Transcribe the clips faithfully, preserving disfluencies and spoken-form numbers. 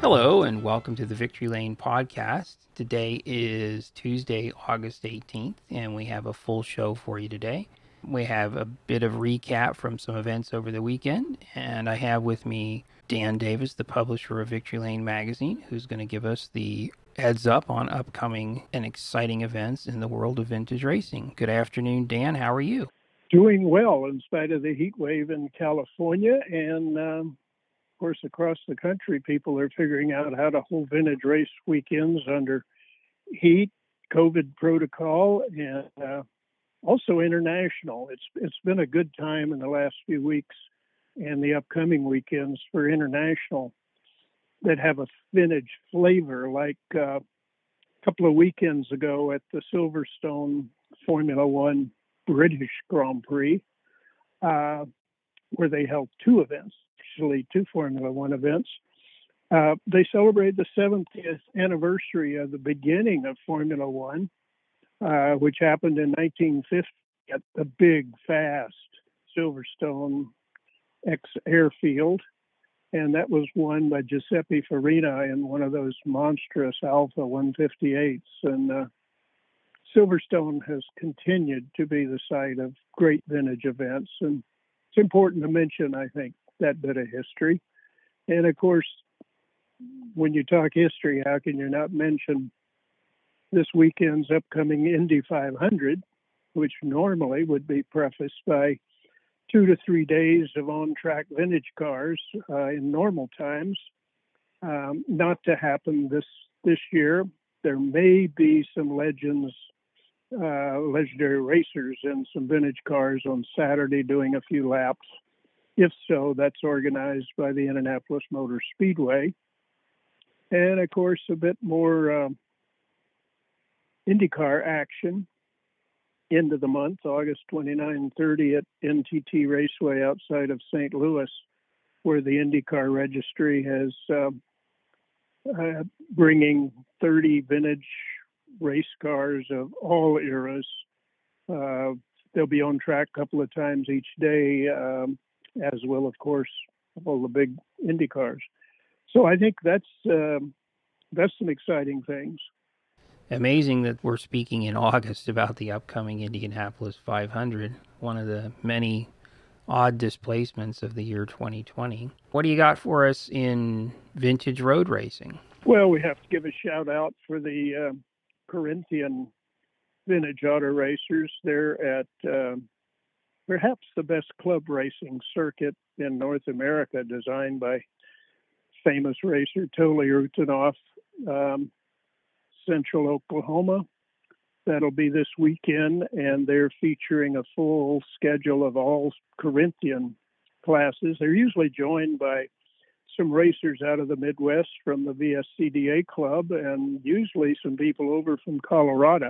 Hello and welcome to the Victory Lane podcast. Today is Tuesday, August eighteenth, and we have a full show for you today. We have a bit of recap from some events over the weekend, and I have with me Dan Davis, the publisher of Victory Lane magazine, who's going to give us the heads up on upcoming and exciting events in the world of vintage racing. Good afternoon, Dan. How are you? Doing well in spite of the heat wave in California, and um, of course across the country people are figuring out how to hold vintage race weekends under heat, COVID protocol, and uh, also international. It's it's been a good time in the last few weeks and the upcoming weekends for international that have a vintage flavor, like uh, a couple of weekends ago at the Silverstone Formula One British Grand Prix, uh, where they held two events, actually two Formula One events. Uh, they celebrated the seventieth anniversary of the beginning of Formula One, uh, which happened in nineteen fifty at the big, fast Silverstone X-Airfield. And that was won by Giuseppe Farina in one of those monstrous Alfa one fifty-eights. And uh, Silverstone has continued to be the site of great vintage events. And it's important to mention, I think, that bit of history. And of course, when you talk history, how can you not mention this weekend's upcoming Indy five hundred, which normally would be prefaced by two to three days of on-track vintage cars uh, in normal times. Um, not to happen this this year. There may be some legends, uh, legendary racers in some vintage cars on Saturday doing a few laps. If so, that's organized by the Indianapolis Motor Speedway. And of course, a bit more um, IndyCar action end of the month, August twenty-ninth and thirtieth at N T T Raceway outside of Saint Louis, where the IndyCar registry has uh, uh, bringing thirty vintage race cars of all eras. Uh, they'll be on track a couple of times each day, um, as will, of course, all the big Indy cars. So I think that's um, that's some exciting things. Amazing that we're speaking in August about the upcoming Indianapolis five hundred, one of the many odd displacements of the year twenty twenty. What do you got for us in vintage road racing? Well, we have to give a shout out for the uh, Corinthian Vintage Auto Racers. They're at uh, perhaps the best club racing circuit in North America, designed by famous racer Toli Rutanov, um, Central Oklahoma. That'll be this weekend, and they're featuring a full schedule of all Corinthian classes. They're usually joined by some racers out of the Midwest from the V S C D A club, and usually some people over from Colorado,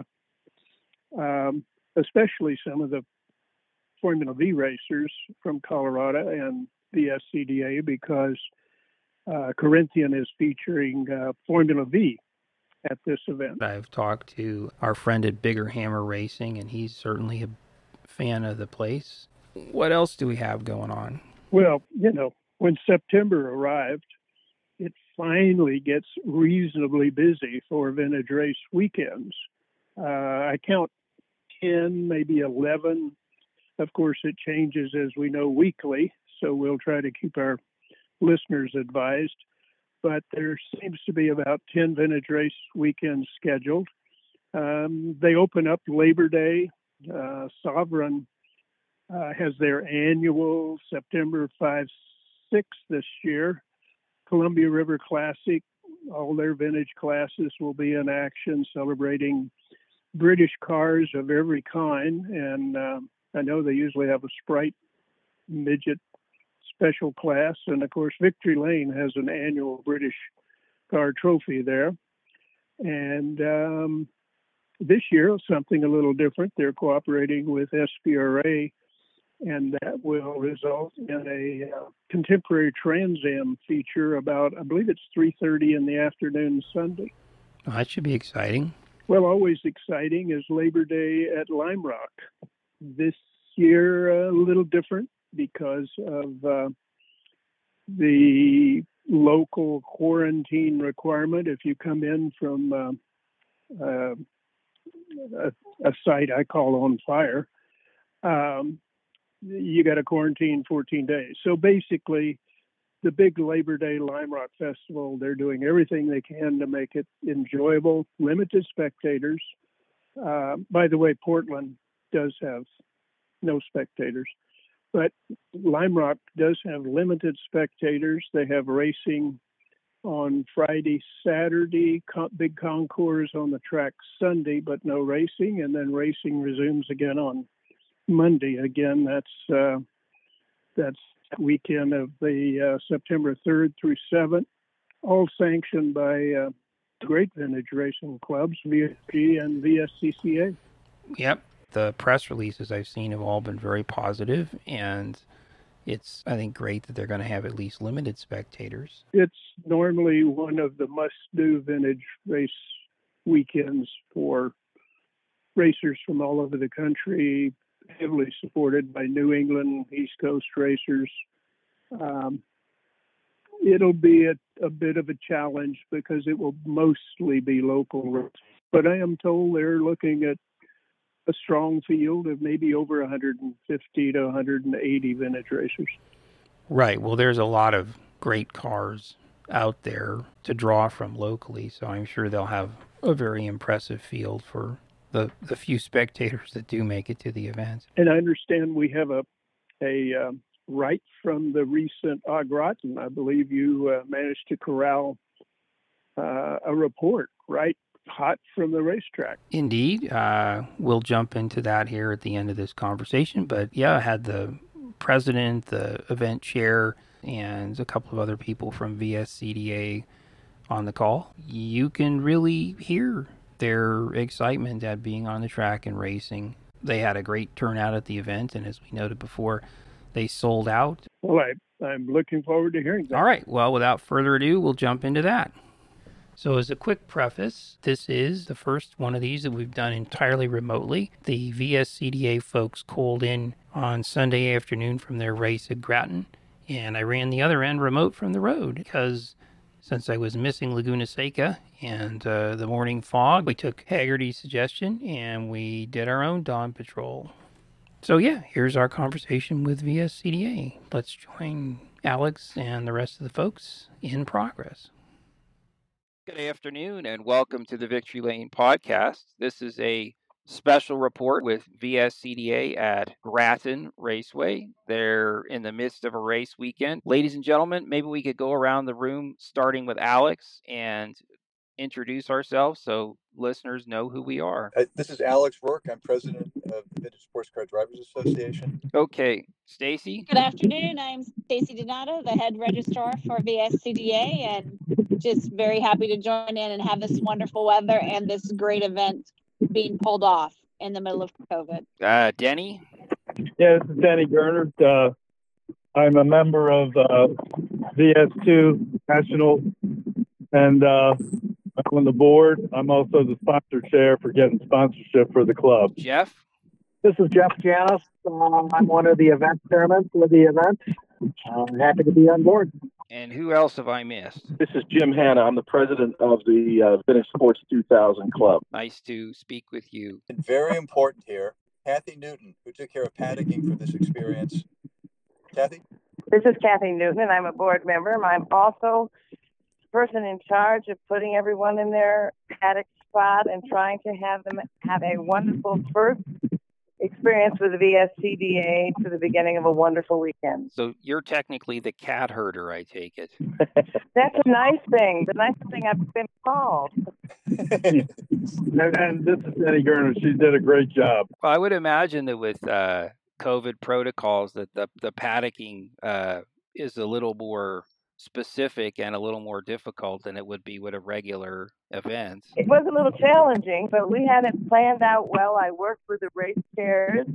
um, especially some of the Formula V racers from Colorado and V S C D A, because uh, Corinthian is featuring uh, Formula V at this event. I've talked to our friend at Bigger Hammer Racing, and he's certainly a fan of the place. What else do we have going on? Well, you know, when September arrived, it finally gets reasonably busy for vintage race weekends. Uh, I count ten, maybe eleven. Of course, it changes, as we know, weekly, so we'll try to keep our listeners advised. But there seems to be about ten vintage race weekends scheduled. Um, they open up Labor Day. Uh, Sovereign uh, has their annual September fifth, sixth this year. Columbia River Classic, all their vintage classes will be in action, celebrating British cars of every kind. And uh, I know they usually have a Sprite midget special class, and of course Victory Lane has an annual British car trophy there. And um, this year something a little different. They're cooperating with S P R A, and that will result in a uh, contemporary Trans Am feature about, I believe it's three thirty in the afternoon Sunday. Well, that should be exciting. Well, always exciting is Labor Day at Lime Rock. This year a little different because of uh, the local quarantine requirement if you come in from uh, uh, a, a site I call on fire. Um, you got to quarantine fourteen days. So basically, the big Labor Day Lime Rock Festival, they're doing everything they can to make it enjoyable, limited spectators. Uh, by the way, Portland does have no spectators, but Lime Rock does have limited spectators. They have racing on Friday, Saturday, con- big concours on the track Sunday, but no racing, and then racing resumes again on Monday. Again, that's uh, that's weekend of the uh, September third through seventh, all sanctioned by uh, great vintage racing clubs, V S G and V S C C A. Yep. The press releases I've seen have all been very positive, and it's, I think, great that they're going to have at least limited spectators. It's normally one of the must-do vintage race weekends for racers from all over the country, heavily supported by New England, East Coast racers. Um, it'll be a, a bit of a challenge because it will mostly be local racing. But I am told they're looking at a strong field of maybe over one hundred fifty to one hundred eighty vintage racers. Right. Well, there's a lot of great cars out there to draw from locally, so I'm sure they'll have a very impressive field for the the few spectators that do make it to the event. And I understand we have a a um, right from the recent Au Gratin. I believe you uh, managed to corral uh, a report, right? Hot from the racetrack. Indeed. Uh, we'll jump into that here at the end of this conversation. But yeah, I had the president, the event chair, and a couple of other people from V S C D A on the call. You can really hear their excitement at being on the track and racing. They had a great turnout at the event, and as we noted before, they sold out. Well, I, I'm looking forward to hearing that. All right. Well, without further ado, we'll jump into that. So as a quick preface, this is the first one of these that we've done entirely remotely. The V S C D A folks called in on Sunday afternoon from their race at Grattan, and I ran the other end remote from the road because since I was missing Laguna Seca and uh, the morning fog, we took Haggerty's suggestion and we did our own dawn patrol. So yeah, here's our conversation with V S C D A. Let's join Alex and the rest of the folks in progress. Good afternoon and welcome to the Victory Lane podcast. This is a special report with V S C D A at Grattan Raceway. They're in the midst of a race weekend. Ladies and gentlemen, maybe we could go around the room starting with Alex and introduce ourselves so listeners know who we are. Uh, this is Alex Rourke. I'm president of the Vintage Sports Car Drivers Association. Okay, Stacy. Good afternoon. I'm Stacy Donato, the head registrar for V S C D A, and just very happy to join in and have this wonderful weather and this great event being pulled off in the middle of COVID. Uh, Denny. Yeah, this is Denny Gernert. Uh, I'm a member of uh, V S two National, and uh, I'm on the board. I'm also the sponsor chair for getting sponsorship for the club. Jeff. This is Jeff Janis. Um, I'm one of the event chairmen for the event. I'm happy to be on board. And who else have I missed? This is Jim Hanna. I'm the president of the uh, Vintage Sports two thousand Club. Nice to speak with you. And very important here, Kathy Newton, who took care of paddocking for this experience. Kathy? This is Kathy Newton, and I'm a board member. I'm also the person in charge of putting everyone in their paddock spot and trying to have them have a wonderful first experience with the V S C D A to the beginning of a wonderful weekend. So you're technically the cat herder, I take it. That's a nice thing. The nicest thing I've been called. and, and this is Denny Gernert. She did a great job. Well, I would imagine that with uh, COVID protocols that the, the paddocking uh, is a little more specific and a little more difficult than it would be with a regular event. It was a little challenging, but we had it planned out well. I worked with the race chairs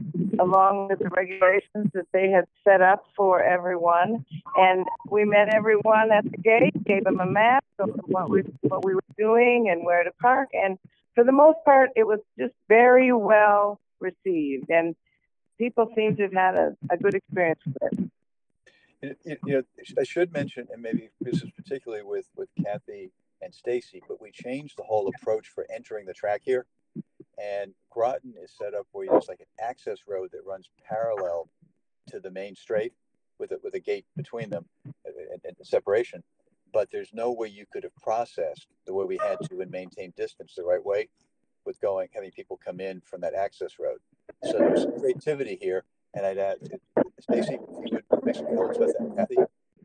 along with the regulations that they had set up for everyone, and we met everyone at the gate, gave them a map of what we what we were doing and where to park, and for the most part, it was just very well received, and people seem to have had a, a good experience with it. You, you, you know, I should mention, and maybe this is particularly with, with Kathy and Stacy, but we changed the whole approach for entering the track here. And Groton is set up where there's like an access road that runs parallel to the main straight with a, with a gate between them and, and separation. But there's no way you could have processed the way we had to and maintained distance the right way with going, having people come in from that access road. So there's some creativity here. And I'd add, Stacy, if you would make some comments with that. Kathy?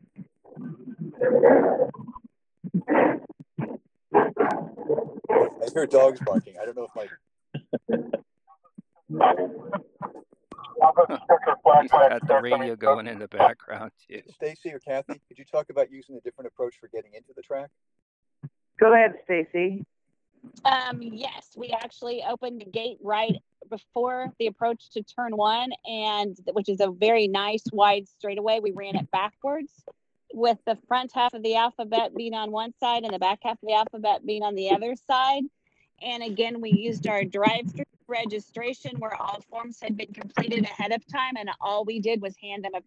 I hear dogs barking. I don't know if my... He's got the radio going in the background, too. Stacy or Kathy, could you talk about using a different approach for getting into the track? Go ahead, Stacy. Um, yes, we actually opened the gate right before the approach to turn one, and which is a very nice wide straightaway. We ran it backwards with the front half of the alphabet being on one side and the back half of the alphabet being on the other side. And again, we used our drive-through registration where all forms had been completed ahead of time, and all we did was hand them a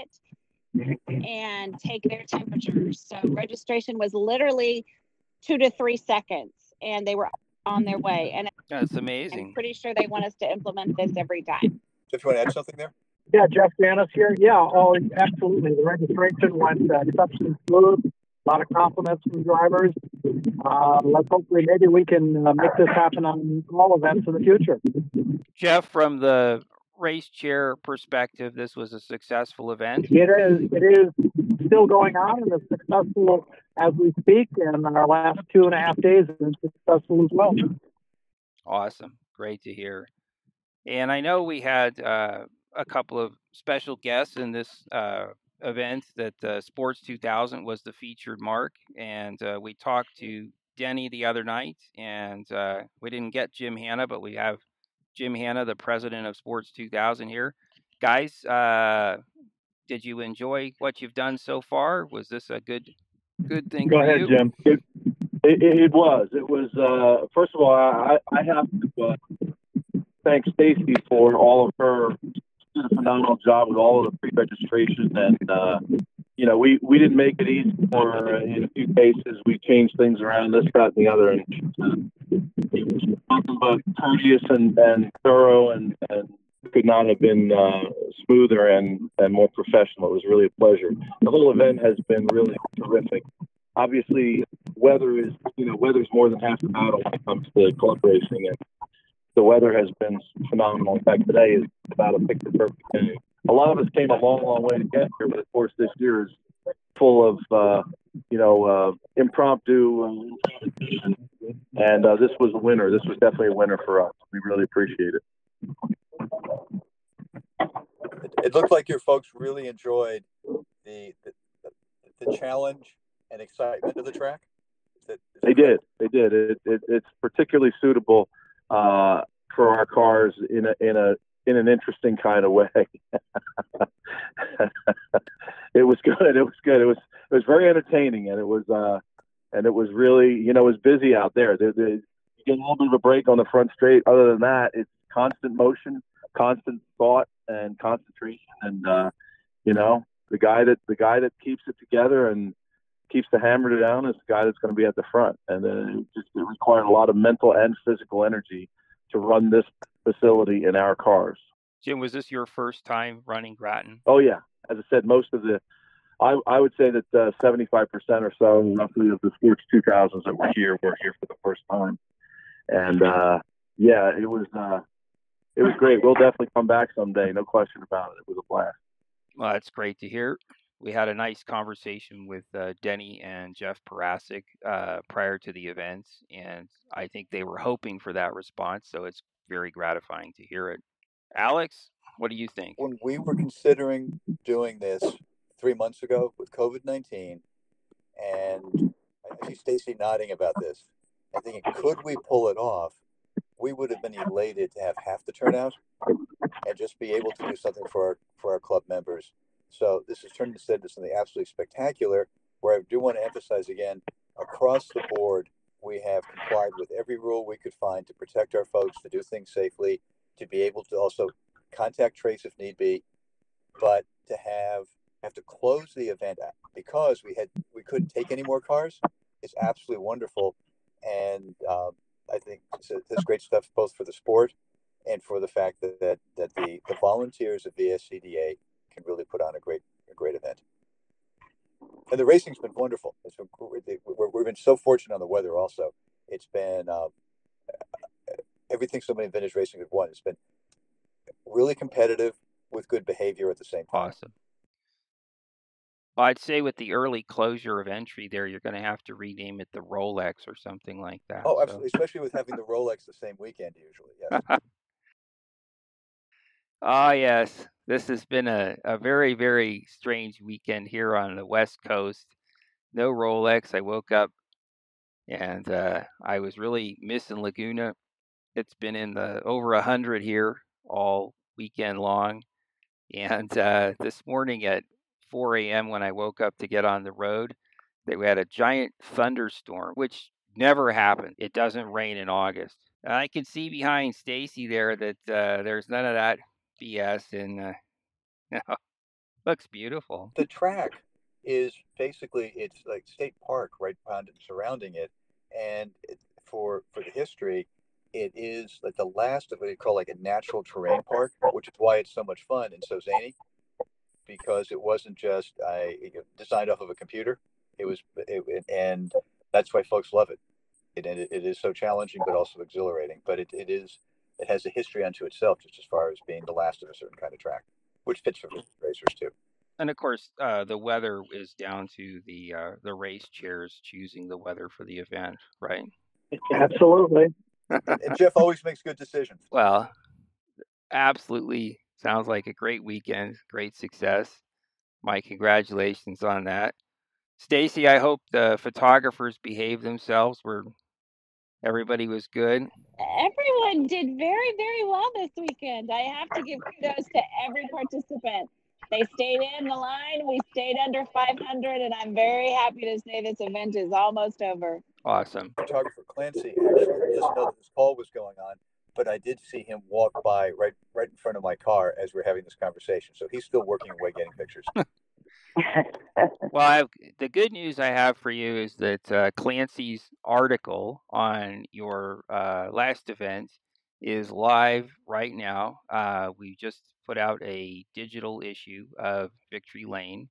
packet and take their temperatures. So registration was literally two to three seconds, and they were on their way. And that's amazing. I'm pretty sure they want us to implement this every time. Jeff, you want to add something there? Yeah, Jeff Janis here. Yeah, oh, absolutely. The registration went uh, exceptionally smooth. A lot of compliments from drivers. Uh, let's hopefully maybe we can uh, make this happen on all events in the future. Jeff, from the race chair perspective, this was a successful event. It is. It is still going on and is successful as we speak. And our last two and a half days have been successful as well. Awesome. Great to hear. And I know we had uh, a couple of special guests in this uh, event that uh, Sports two thousand was the featured mark. And uh, we talked to Denny the other night, and uh, we didn't get Jim Hanna, but we have Jim Hanna, the president of Sports two thousand here. Guys, uh, did you enjoy what you've done so far? Was this a good good thing Go for ahead, you? Jim. It, it, it was. It was, uh, first of all, I, I have to uh, thank Stacy for all of her, did a phenomenal job with all of the pre-registration. And, uh, you know, we, we didn't make it easy for, uh, in a few cases, we changed things around, this, that, and the other. And uh, it was nothing but courteous and, and thorough, and, and could not have been uh, smoother and, and more professional. It was really a pleasure. The whole event has been really terrific. Obviously, weather is, you know, weather's more than half the battle when it comes to club racing, and the weather has been phenomenal. In fact, today is about a picture-perfect day. A lot of us came a long, long way to get here, but of course, this year is full of, uh, you know, uh, impromptu, uh, and uh, this was a winner. This was definitely a winner for us. We really appreciate it. It, it looked like your folks really enjoyed the the, the, the challenge and excitement of the track. Is that, is they did. They did. It, it, it's particularly suitable uh, for our cars in a in a in an interesting kind of way. It was good. It was good. It was it was very entertaining, and it was uh, and it was really, you know, it was busy out there. There, there. You get a little bit of a break on the front straight. Other than that, it's constant motion, constant thought, and concentration. And uh, you know, the guy that the guy that keeps it together and keeps the hammer down is the guy that's going to be at the front. And uh, it just it required a lot of mental and physical energy to run this facility in our cars. Jim, was this your first time running Groton? Oh yeah, as I said, most of the, I I would say that uh, seventy-five percent or so, roughly, of the Sports two thousands that were here were here for the first time. And uh, yeah, it was uh, it was great. We'll definitely come back someday, no question about it. It was a blast. Well, that's great to hear. We had a nice conversation with uh, Denny and Jeff Parasic uh, prior to the event, and I think they were hoping for that response, so it's very gratifying to hear it. Alex, what do you think? When we were considering doing this three months ago with COVID nineteen, and I see Stacy nodding about this, and thinking, could we pull it off? We would have been elated to have half the turnout and just be able to do something for our, for our club members. So this has turned instead into something absolutely spectacular, where I do want to emphasize again, across the board, we have complied with every rule we could find to protect our folks, to do things safely, to be able to also contact trace if need be, but to have have to close the event because we had we couldn't take any more cars is absolutely wonderful, and um, I think it's, it's great stuff both for the sport and for the fact that that, that the, the volunteers of V S C D A can really put on a great a great event. And the racing's been wonderful. It's been, we're, we've been so fortunate on the weather also. It's been uh, everything so many vintage racing have won. It's been really competitive with good behavior at the same time. Awesome. Well, I'd say with the early closure of entry there, you're going to have to rename it the Rolex or something like that. Oh, so. absolutely. Especially with having the Rolex the same weekend usually. Yes. Ah, yes. This has been a, a very, very strange weekend here on the West Coast. No Rolex. I woke up and uh, I was really missing Laguna. It's been in the over a hundred here all weekend long. And uh, this morning at four a.m. when I woke up to get on the road, they had a giant thunderstorm, which never happened. It doesn't rain in August. I can see behind Stacy there that uh, there's none of that B S, and uh, you know, looks beautiful. The track is basically, it's like state park right around and surrounding it, and it, for for the history, it is like the last of what you call like a natural terrain park, which is why it's so much fun and so zany, because it wasn't just I designed off of a computer. It was, it, and that's why folks love it. It, it. It is so challenging, but also exhilarating. But it, it is, it has a history unto itself, just as far as being the last of a certain kind of track, which fits for racers too. And of course, uh, the weather is down to the uh, the race chairs choosing the weather for the event, right? Absolutely. And Jeff always makes good decisions. Well, absolutely. Sounds like a great weekend, great success. My congratulations on that. Stacy, I hope the photographers behaved themselves. Were everybody was good? Everyone did very, very well this weekend. I have to give kudos to every participant. They stayed in the line. We stayed under five hundred, and I'm very happy to say this event is almost over. Awesome. Photographer Clancy actually doesn't know that this call was going on, but I did see him walk by right right in front of my car as we're having this conversation. So he's still working away getting pictures. Well, I've, the good news I have for you is that uh, Clancy's article on your uh, last event is live right now. Uh, we just put out a digital issue of Victory Lane.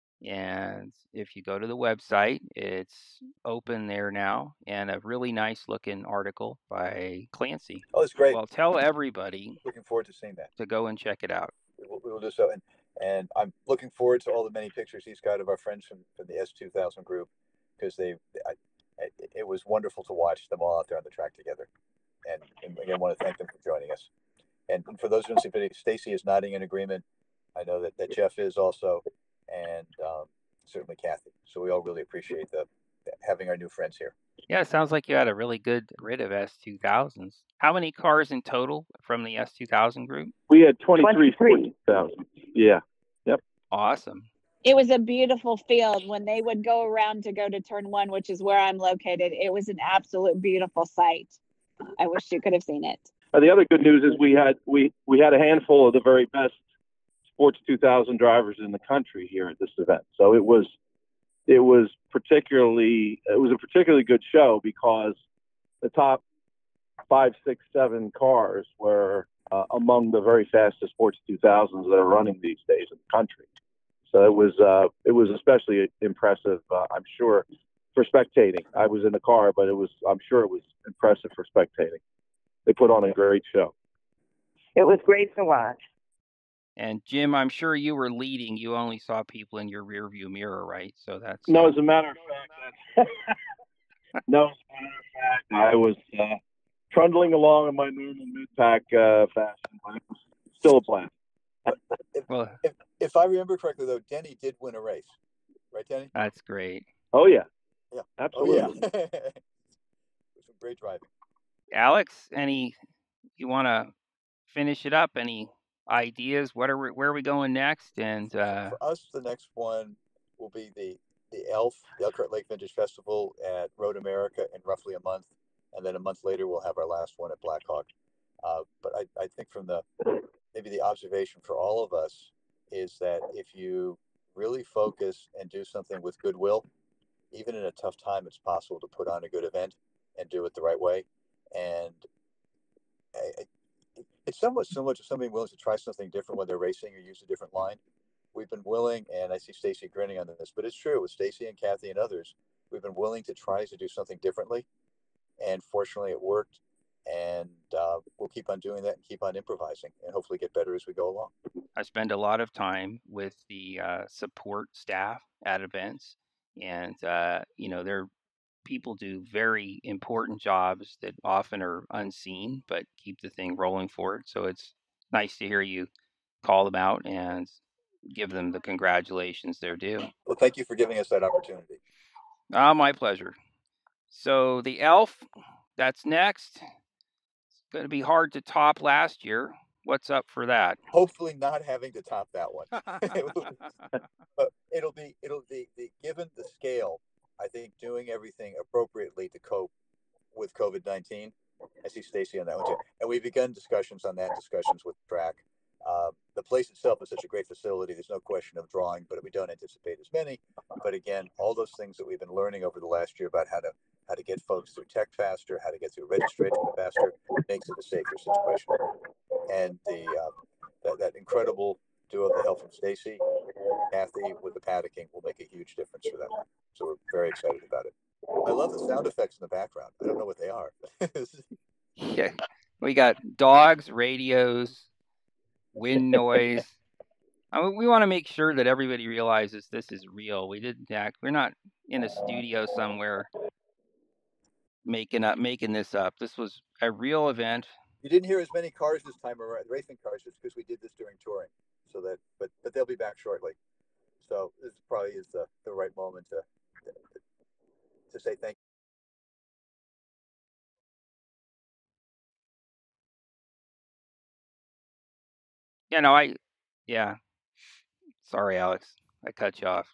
And if you go to the website, it's open there now, and a really nice looking article by Clancy. Oh, it's great. Well, tell everybody. Looking forward to seeing that. To go and check it out. We will, we will do so. And, and I'm looking forward to all the many pictures he's got of our friends from, from the S two thousand group, because they, I, it, it was wonderful to watch them all out there on the track together. And, and again, I want to thank them for joining us. And, and for those who don't see video, Stacy is nodding in agreement. I know that, that Jeff is also, and um, certainly Kathy. So we all really appreciate the having our new friends here. Yeah, it sounds like you had a really good rid of S two thousands. How many cars in total from the S two thousand group? We had twenty-three twenty-three thousand. Yeah. Yep. Awesome. It was a beautiful field when they would go around to go to turn one, which is where I'm located. It was an absolute beautiful sight. I wish you could have seen it. Uh, the other good news is we had we we had a handful of the very best Sports two thousand drivers in the country here at this event. So it was it was particularly it was a particularly good show because the top five, six, seven cars were uh, among the very fastest Sports two thousands that are running these days in the country. So it was uh, it was especially impressive, uh, I'm sure, for spectating. I was in the car, but it was I'm sure it was impressive for spectating. They put on a great show. It was great to watch. And Jim, I'm sure you were leading. You only saw people in your rearview mirror, right? So that's no. As a matter of fact, that's, no. As a matter of fact, I was uh, trundling along in my normal mid-pack uh, fashion, but it was still a blast. If, well, if, if I remember correctly, though, Denny did win a race, right, Denny? That's great. Oh yeah, yeah, absolutely. Oh, yeah. It was some great driving. Alex, any you want to finish it up? Any ideas? What are we, where are we going next? And uh, for us, the next one will be the the ELF, the Elkhart Lake Vintage Festival at Road America in roughly a month, and then a month later we'll have our last one at Blackhawk. Uh, but I, I think from the maybe the observation for all of us is that if you really focus and do something with goodwill. Even in a tough time, it's possible to put on a good event and do it the right way. And I, I, it's somewhat similar to somebody willing to try something different when they're racing or use a different line. We've been willing, and I see Stacy grinning on this, but it's true with Stacy and Kathy and others. We've been willing to try to do something differently, and fortunately, it worked. And uh, we'll keep on doing that and keep on improvising, and hopefully get better as we go along. I spend a lot of time with the uh, support staff at events, and uh, you know, they're people do very important jobs that often are unseen, but keep the thing rolling forward. So it's nice to hear you call them out and give them the congratulations they're due. Well, thank you for giving us that opportunity. Ah, my pleasure. So the Elf, that's next. It's going to be hard to top last year. What's up for that? Hopefully not having to top that one. But it'll be, it'll be, the, given the scale, I think doing everything appropriately to cope with COVID nineteen. I see Stacy on that one too. And we've begun discussions on that, discussions with track. Uh, the place itself is such a great facility. There's no question of drawing, but we don't anticipate as many. But again, all those things that we've been learning over the last year about how to how to get folks through tech faster, how to get through registration faster, makes it a safer situation. And the uh, that, that incredible duo of the help from Stacy, Kathy with the paddocking will make a huge difference for them. So we're very excited about it. I love the sound effects in the background. I don't know what they are. Yeah, we got dogs, radios, wind noise. I mean, we want to make sure that everybody realizes this is real. We didn't act. We're not in a studio somewhere making up, making this up. This was a real event. You didn't hear as many cars this time around, racing cars, just because we did this during touring. So that, but but they'll be back shortly. So this probably is the, the right moment to to say thank you. You know, I, yeah. Sorry, Alex, I cut you off.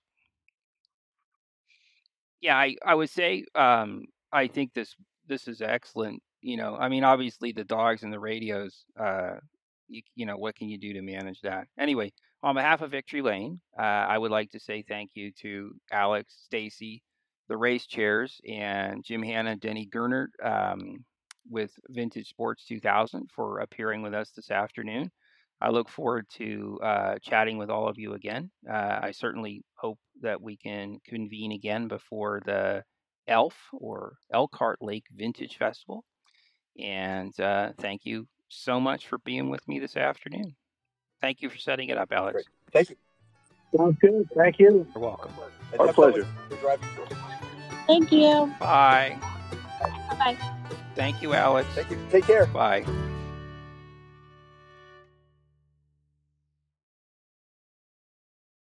Yeah, I, I would say, um, I think this this is excellent. You know, I mean, obviously the dogs and the radios. Uh, you, you know, what can you do to manage that? Anyway, on behalf of Victory Lane, uh, I would like to say thank you to Alex, Stacy, the race chairs, and Jim Hanna and Denny Gernert um, with Vintage Sports two thousand for appearing with us this afternoon. I look forward to uh, chatting with all of you again. Uh, I certainly hope that we can convene again before the ELF or Elkhart Lake Vintage Festival. And uh, thank you so much for being with me this afternoon. Thank you for setting it up, Alex. Great. Thank you. Sounds good. Thank you. You're welcome. And Our have fun pleasure. with the driving tour. Thank you. Bye. Bye. Thank you, Alex. Thank you. Take care. Bye.